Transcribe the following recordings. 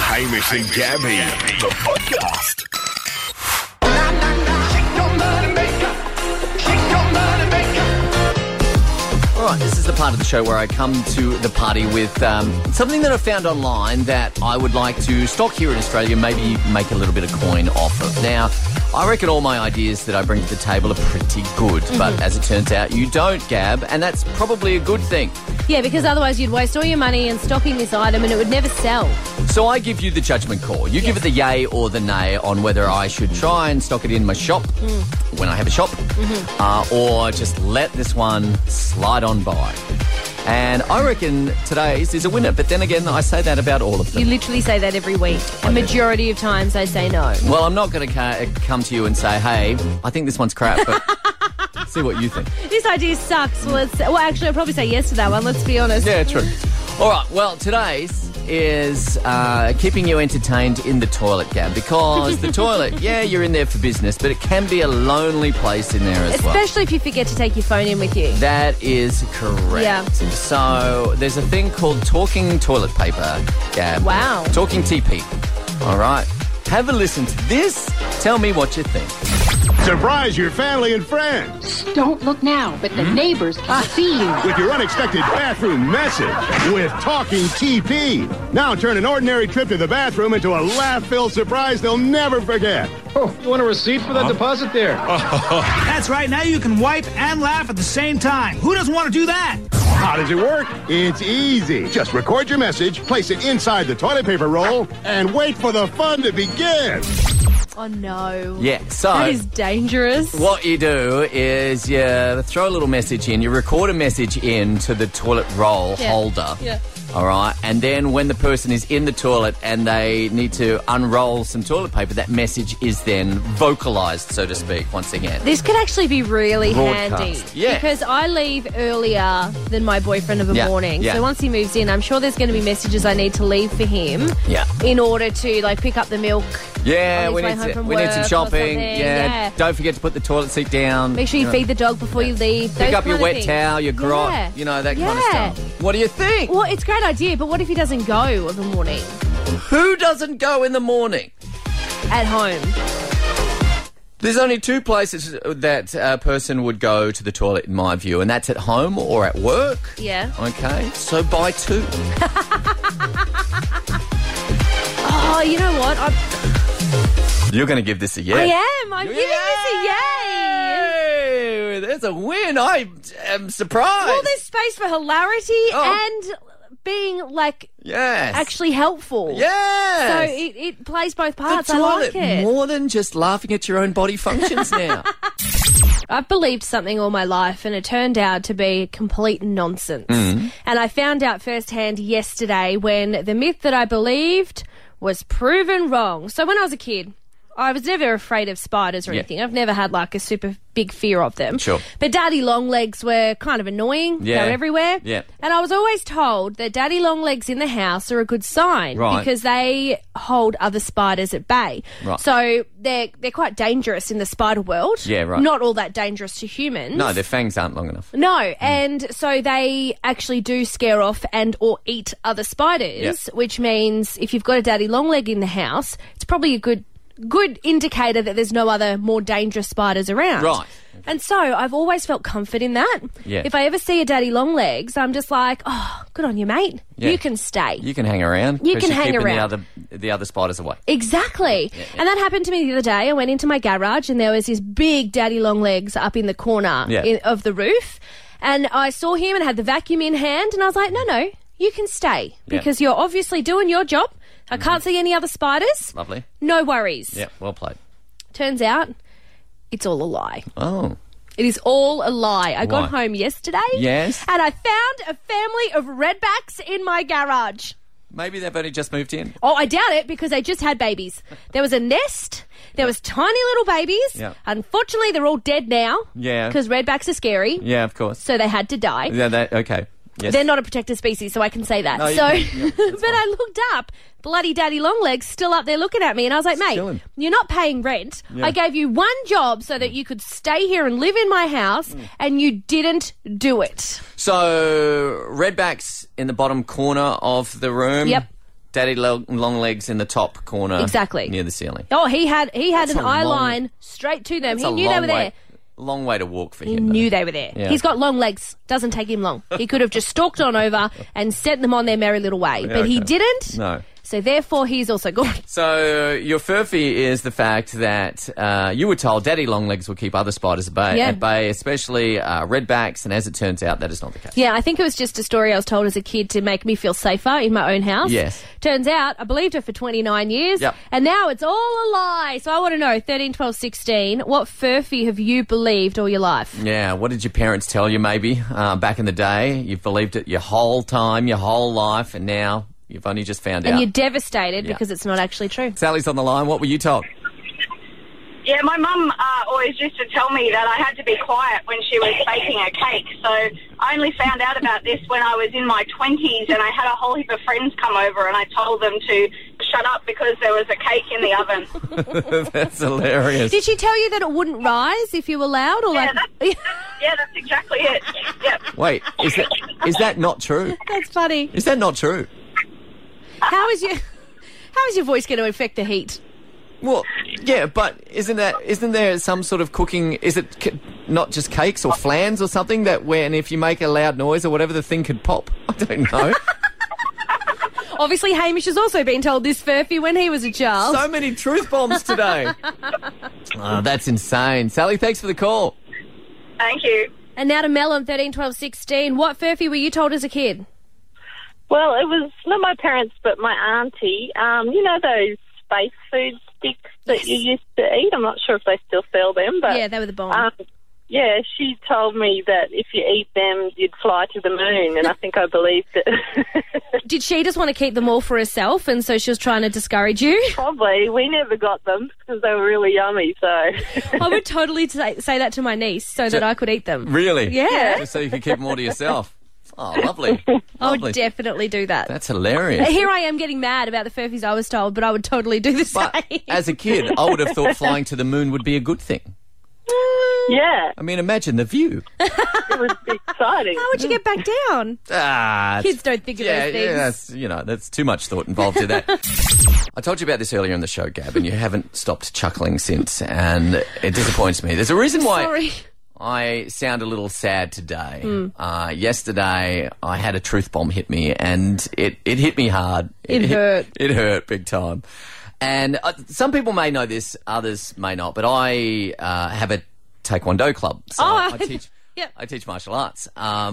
Hamish and Gabby, the podcast. All right, this is the part of the show where I come to the party with something that I found online that I would like to stock here in Australia, maybe make a little bit of coin off of. Now, I reckon all my ideas that I bring to the table are pretty good, but as it turns out, you don't, Gab, and that's probably a good thing. Yeah, because otherwise you'd waste all your money in stocking this item and it would never sell. So I give you the judgment call. You give it the yay or the nay on whether I should try and stock it in my shop when I have a shop or just let this one slide on by. And I reckon today's is a winner. But then again, I say that about all of them. You literally say that every week. A majority of times I say no. Well, I'm not going to come to you and say, hey, I think this one's crap, but see what you think. This idea sucks. Well, actually, I'll probably say yes to that one, let's be honest. Yeah, true. All right, well, today's is keeping you entertained in the toilet, Gab, because the toilet, yeah, you're in there for business, but it can be a lonely place in there as well. Especially if you forget to take your phone in with you. That is correct. Yeah. So there's a thing called talking toilet paper, Gab. Wow. Talking TP. All right. Have a listen to this. Tell me what you think. Surprise your family and friends Don't look now, but the neighbors can see you. with your unexpected bathroom message with Talking TP. Now turn an ordinary trip to the bathroom into a laugh-filled surprise they'll never forget. Oh, you want a receipt for that deposit there? That's right. Now you can wipe and laugh at the same time. Who doesn't want to do that? How does it work? It's easy. Just record your message, place it inside the toilet paper roll, and wait for the fun to begin. Oh, no. Yeah, so That is dangerous. what you do is you throw a little message in, you record a message in to the toilet roll holder. Yeah. All right, and then when the person is in the toilet and they need to unroll some toilet paper, that message is then vocalised, so to speak, once again. This could actually be really Broadcast. handy. Yeah. Because I leave earlier than my boyfriend of a Yeah, morning. yeah. So once he moves in, I'm sure there's going to be messages I need to leave for him Yeah. in order to, like, pick up the milk. Yeah, on his we way need, home from we need work some or shopping. something. Yeah. Don't forget to put the toilet seat down. Make sure you feed the dog before you leave. Pick Those up your kind of wet things. towel, your grot, Yeah. you know, that kind of Yeah. stuff. What do you think? Well, it's a great idea, but what if he doesn't go in the morning Who doesn't go in the morning? at home? There's only two places that a person would go to the toilet, in my view, and that's at home or at work. Yeah. Okay, so buy two. Oh, you know what? You're going to give this a yes. I am. I'm giving this a yay. Yay! There's a win. I am surprised. Well, there's space for hilarity and being, like, yes. actually helpful. Yes. So it plays both the parts. I toilet, like it. more than just laughing at your own body functions now. I've believed something all my life and it turned out to be complete nonsense. And I found out firsthand yesterday when the myth that I believed was proven wrong. So when I was a kid, I was never afraid of spiders or anything. I've never had, like, a super big fear of them. Sure. But daddy long legs were kind of annoying. Yeah. They were everywhere. Yeah. And I was always told that daddy long legs in the house are a good sign Right. because they hold other spiders at bay. Right. So they're quite dangerous in the spider world. Yeah, right. Not all that dangerous to humans. No, their fangs aren't long enough. No, and so they actually do scare off and or eat other spiders, which means if you've got a daddy long leg in the house, it's probably a good indicator that there's no other more dangerous spiders around. Right. And so I've always felt comfort in that. Yeah. If I ever see a daddy long legs, I'm just like, oh, good on you, mate. Yeah. You can stay. You can hang around. You 'cause can you're hang keeping around. The other spiders away. Exactly. And that happened to me the other day. I went into my garage and there was this big daddy long legs up in the corner of the roof. And I saw him and had the vacuum in hand and I was like, no, you can stay because you're obviously doing your job. I can't see any other spiders. Lovely. No worries. Yeah, well played. Turns out it's all a lie. Oh. It is all a lie. I got Why? home yesterday. Yes. And I found a family of redbacks in my garage. Maybe they've only just moved in. Oh, I doubt it because they just had babies. There was a nest. There was tiny little babies. Yeah. Unfortunately, they're all dead now. Yeah. Because redbacks are scary. Yeah, of course. So they had to die. Yeah, okay. Yes. They're not a protected species, so I can say that. No, you so, can. Yeah, that's but I looked up, bloody daddy longlegs still up there looking at me, and I was like, mate, Chilling. you're not paying rent. Yeah. I gave you one job so that you could stay here and live in my house, and you didn't do it. So, redbacks in the bottom corner of the room. Yep. Daddy long legs in the top corner. Exactly. Near the ceiling. Oh, he had That's an a eye long- line straight to them. That's He a knew they long were there. way- Long way to walk for He him. knew they were there. Yeah. He's got long legs. Doesn't take him long. He could have just stalked on over and sent them on their merry little way. But he okay. didn't. No. So therefore, he's also gone. So your furphy is the fact that you were told daddy longlegs will keep other spiders at bay, especially redbacks, and as it turns out, that is not the case. Yeah, I think it was just a story I was told as a kid to make me feel safer in my own house. Yes. Turns out, I believed her for 29 years, Yep. and now it's all a lie. So I want to know, 13, 12, 16, what furphy have you believed all your life? Yeah, what did your parents tell you maybe back in the day? You've believed it your whole time, your whole life, and now you've only just found And out. you're devastated Yeah. because it's not actually true. Sally's on the line. What were you told? Yeah, my mum always used to tell me that I had to be quiet when she was baking a cake. So I only found out about this when I was in my 20s and I had a whole heap of friends come over and I told them to shut up because there was a cake in the oven. That's hilarious. Did she tell you that it wouldn't rise if you were loud? Or Yeah, like... that's exactly it. Yep. Wait, is that not true? That's funny. Is that not true? How is your voice going to affect the heat? Well, yeah, but isn't there some sort of cooking? Is it not just cakes or flans or something that when if you make a loud noise or whatever, the thing could pop? I don't know. Obviously, Hamish has also been told this furphy when he was a child. So many truth bombs today. Oh, that's insane. Sally, thanks for the call. Thank you. And now to Mel on 13, 12, 16. What furphy were you told as a kid? Well, it was not my parents, but my auntie. You know those space food sticks that you used to eat? I'm not sure if they still sell them, but Yeah, they were the bomb. yeah, she told me that if you eat them, you'd fly to the moon, and I think I believed it. Did she just want to keep them all for herself, and so she was trying to discourage you? Probably. We never got them because they were really yummy, so... I would totally say that to my niece so that I could eat them. Really? Yeah. Just so you could keep them all to yourself. Oh, lovely. I Lovely. would definitely do that. That's hilarious. Here I am getting mad about the furphies I was told, but I would totally do the But same. as a kid, I would have thought flying to the moon would be a good thing. Yeah, I mean, imagine the view. it would be exciting. How would you get back down? Kids don't think of yeah, those things. Yeah, that's too much thought involved in that. I told you about this earlier in the show, Gab, and you haven't stopped chuckling since, and it disappoints me. There's a reason why Sorry. I sound a little sad today. Yesterday, I had a truth bomb hit me, and it hit me hard. It hurt. It hurt big time. And some people may know this, others may not, but I have a Taekwondo club. So I teach. Yep. I teach martial arts,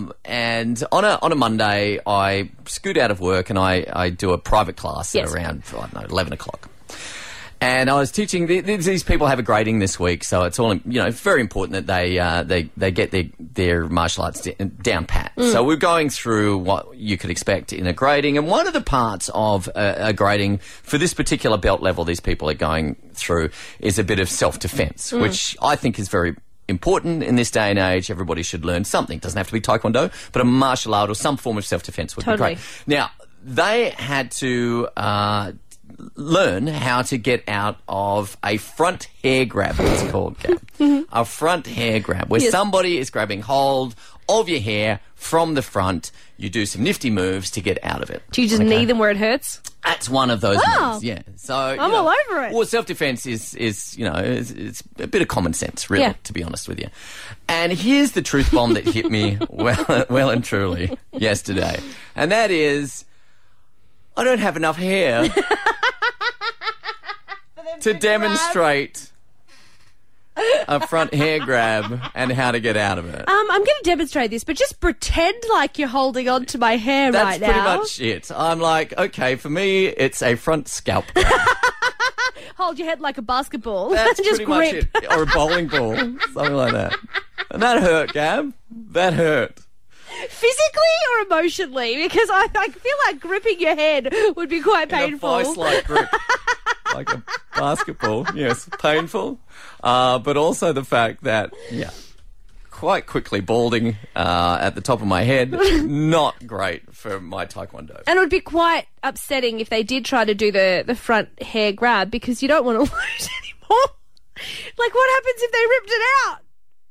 and on a Monday I scoot out of work and I do a private class at Yes. around 11 o'clock. And I was teaching these people have a grading this week, so it's all very important that they get their martial arts down pat. So we're going through what you could expect in a grading, and one of the parts of a grading for this particular belt level these people are going through is a bit of self-defense, which I think is very important in this day and age. Everybody should learn something. It doesn't have to be Taekwondo, but a martial art or some form of self-defense would Totally. be great. Now, they had to learn how to get out of a front hair grab, it's called, Gab. A front hair grab, where somebody is grabbing hold of your hair from the front. You do some nifty moves to get out of it. Do you just knee them where it hurts? That's one of those Oh. moves, yeah. So I'm all over it. Well, self-defense is it's a bit of common sense, really, Yeah. to be honest with you. And here's the truth bomb that hit me well and truly yesterday, and that is, I don't have enough hair to demonstrate a front hair grab and how to get out of it. I'm going to demonstrate this, but just pretend like you're holding on to my hair That's right pretty now. much it. I'm like, okay, for me, it's a front scalp grab. Hold your head like a basketball. That's just pretty grip. much it. Or a bowling ball. Something like that. And that hurt, Gab. That hurt. Physically or emotionally? Because I feel like gripping your head would be quite painful. In a vice-like grip. Like a basketball. Yes, painful. But also the fact that, quite quickly balding at the top of my head, not great for my Taekwondo. And it would be quite upsetting if they did try to do the front hair grab, because you don't want to lose anymore. Like, what happens if they ripped it out?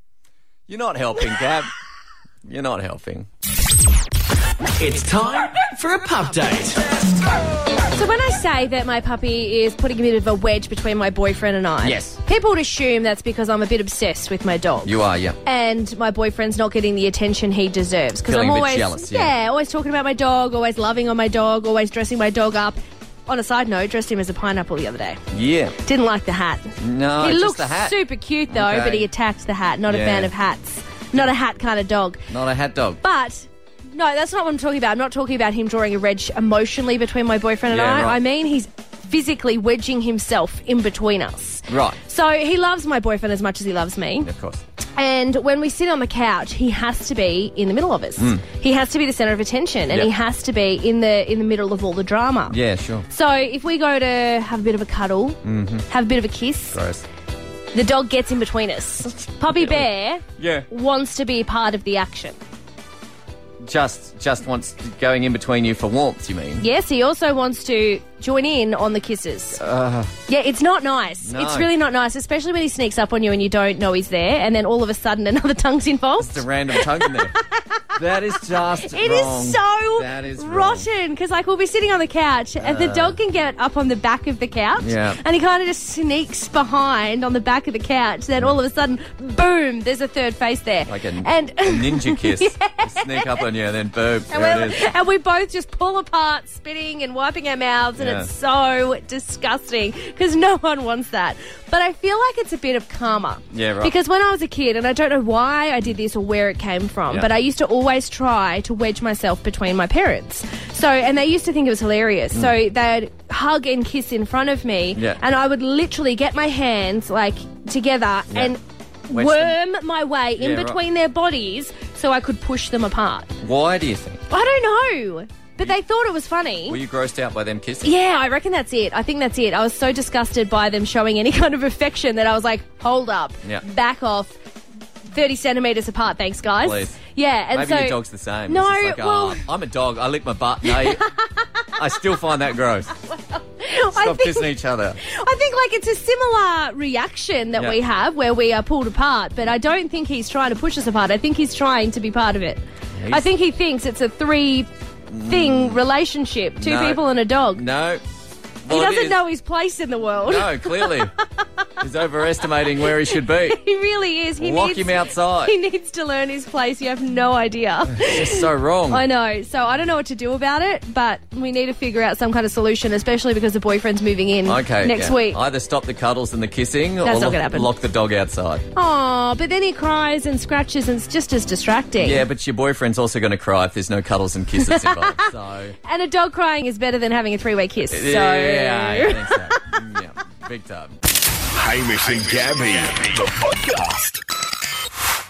You're not helping, Gab. You're not helping. It's time for a pup date. So when I say that my puppy is putting a bit of a wedge between my boyfriend and I, Yes. people would assume that's because I'm a bit obsessed with my dog. You are, yeah. And my boyfriend's not getting the attention he deserves. Because Feeling I'm a bit always jealous, yeah. always talking about my dog, always loving on my dog, always dressing my dog up. On a side note, dressed him as a pineapple the other day. Yeah. Didn't like the hat. No, He just looks the hat. super cute though, Okay. but he attacked the hat. Not a Yeah. fan of hats. Not a hat kind of dog. Not a hat dog. But no, that's not what I'm talking about. I'm not talking about him drawing a wedge emotionally between my boyfriend and Yeah, I. right. I mean he's physically wedging himself in between us. Right. So he loves my boyfriend as much as he loves me. Of course. And when we sit on the couch, he has to be in the middle of us. He has to be the centre of attention, and Yep. he has to be in the middle of all the drama. Yeah, sure. So if we go to have a bit of a cuddle, have a bit of a kiss, Gross. the dog gets in between us. Puppy Bear Yeah. wants to be part of the action. Just wants going in between you for warmth, you mean? Yes, he also wants to join in on the kisses. Yeah, it's not nice. No. It's really not nice, especially when he sneaks up on you and you don't know he's there, and then all of a sudden another tongue's involved. It's a random tongue in there. That is just It wrong. is so That is wrong. rotten because, like, we'll be sitting on the couch and the dog can get up on the back of the couch, Yeah. and he kind of just sneaks behind on the back of the couch. Then all of a sudden, boom! There's a third face there, Like a and ninja kiss. You sneak up on you, and then boom, there it is. and we both just pull apart, spitting and wiping our mouths, and Yeah. it's so disgusting because no one wants that. But I feel like it's a bit of karma. Yeah, right. Because when I was a kid, and I don't know why I did this or where it came from, Yeah. but I used to always try to wedge myself between my parents. So, and they used to think it was hilarious. So they'd hug and kiss in front of me, Yeah. and I would literally get my hands like together Yeah. and Wedge worm my way in Yeah, right. between their bodies so I could push them apart. Why do you think? I don't know, but they thought it was funny. Were you grossed out by them kissing? Yeah, I reckon that's it. I think that's it. I was so disgusted by them showing any kind of affection that I was like, hold up, Yeah. back off, 30 centimetres apart, thanks, guys. Please. Yeah, and Maybe so... your dog's the same. No, It's just like, well... I'm a dog. I lick my butt. No, I still find that gross. I Stop think, kissing each other. I think, like, it's a similar reaction that Yeah. we have where we are pulled apart, but I don't think he's trying to push us apart. I think he's trying to be part of it. I think he thinks it's a three-thing relationship, two No. people and a dog. No. He Well, it doesn't is. know his place in the world. No, clearly. He's overestimating where he should be. He really is. He Lock needs, him outside. He needs to learn his place. You have no idea. It's just so wrong. I know. So I don't know what to do about it, but we need to figure out some kind of solution, especially because the boyfriend's moving in next yeah. week. Either stop the cuddles and the kissing That's or not gonna happen. lock the dog outside. Oh, but then he cries and scratches and it's just as distracting. Yeah, but your boyfriend's also going to cry if there's no cuddles and kisses involved. So, And a dog crying is better than having a three-way kiss. So yeah, I think so. Yeah, big time. Hamish and Gabby, the podcast.